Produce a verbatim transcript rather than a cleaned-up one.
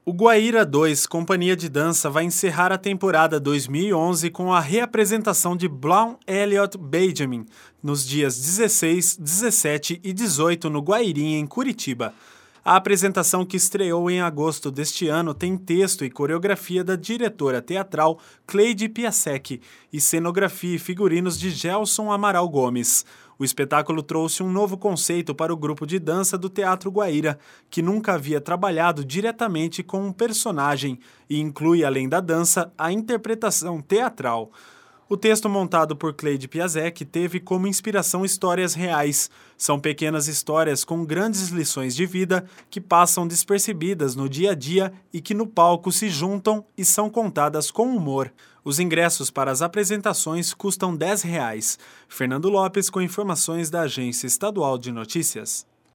O Guaíra dois, companhia de dança, vai encerrar a temporada dois mil e onze com a reapresentação de Brown Elliott Benjamin nos dias dezesseis, dezessete e dezoito no Guairinha, em Curitiba. A apresentação, que estreou em agosto deste ano, tem texto e coreografia da diretora teatral Cleide Piasecki e cenografia e figurinos de Gelson Amaral Gomes. O espetáculo trouxe um novo conceito para o grupo de dança do Teatro Guaíra, que nunca havia trabalhado diretamente com um personagem e inclui, além da dança, a interpretação teatral. O texto, montado por Cleide Piasecki, teve como inspiração histórias reais. São pequenas histórias com grandes lições de vida que passam despercebidas no dia a dia e que no palco se juntam e são contadas com humor. Os ingressos para as apresentações custam dez reais. Fernando Lopes, com informações da Agência Estadual de Notícias.